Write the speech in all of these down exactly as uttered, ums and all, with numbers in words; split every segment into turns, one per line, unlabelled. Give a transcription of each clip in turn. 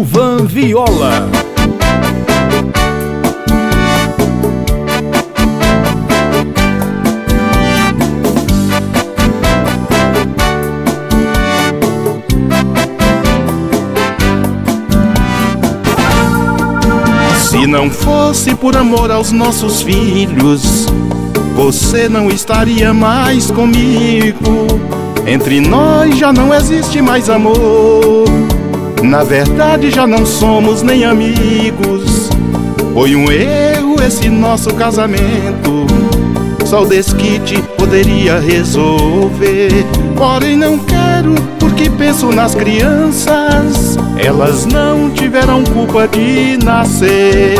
Gilvan Viola.
Se não fosse por amor aos nossos filhos, você não estaria mais comigo. Entre nós já não existe mais amor. Na verdade já não somos nem amigos. Foi um erro esse nosso casamento. Só o desquite poderia resolver. Porém não quero, porque penso nas crianças. Elas não tiveram culpa de nascer.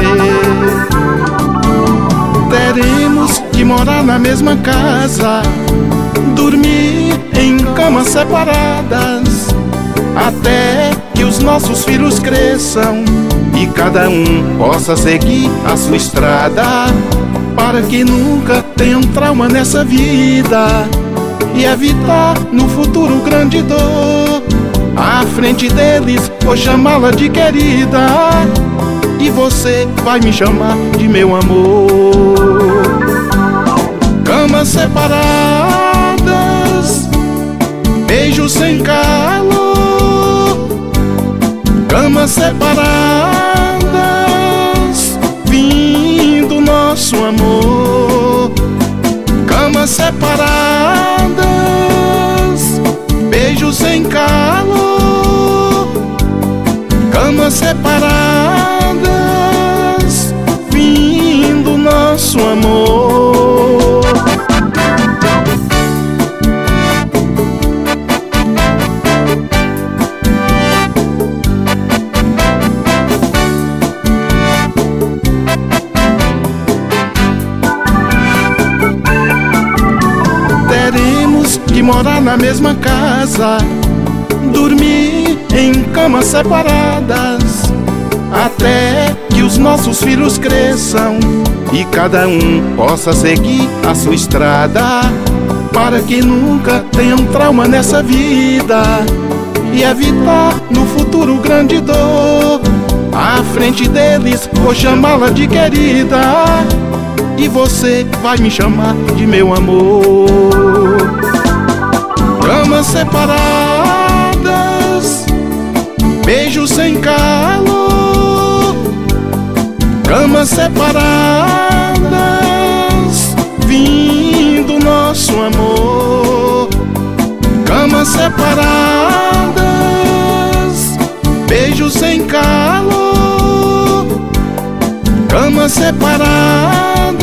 Teremos que morar na mesma casa, dormir em camas separadas, até que os nossos filhos cresçam e cada um possa seguir a sua estrada, para que nunca tenham trauma nessa vida e evitar no futuro grande dor. À frente deles vou chamá-la de querida, e você vai me chamar de meu amor. Camas separadas, beijos sem calor. Camas separadas, fim do nosso amor. Camas separadas, beijos sem calor. Camas separadas, fim do nosso amor. Teremos que morar na mesma casa, dormir em camas separadas, até que os nossos filhos cresçam e cada um possa seguir a sua estrada, para que nunca tenham trauma nessa vida e evitar no futuro grande dor. À frente deles vou chamá-la de querida, e você vai me chamar de meu amor. Camas separadas, beijos sem calor. Camas separadas, fim do nosso amor. Camas separadas, beijos sem calor. Camas separadas,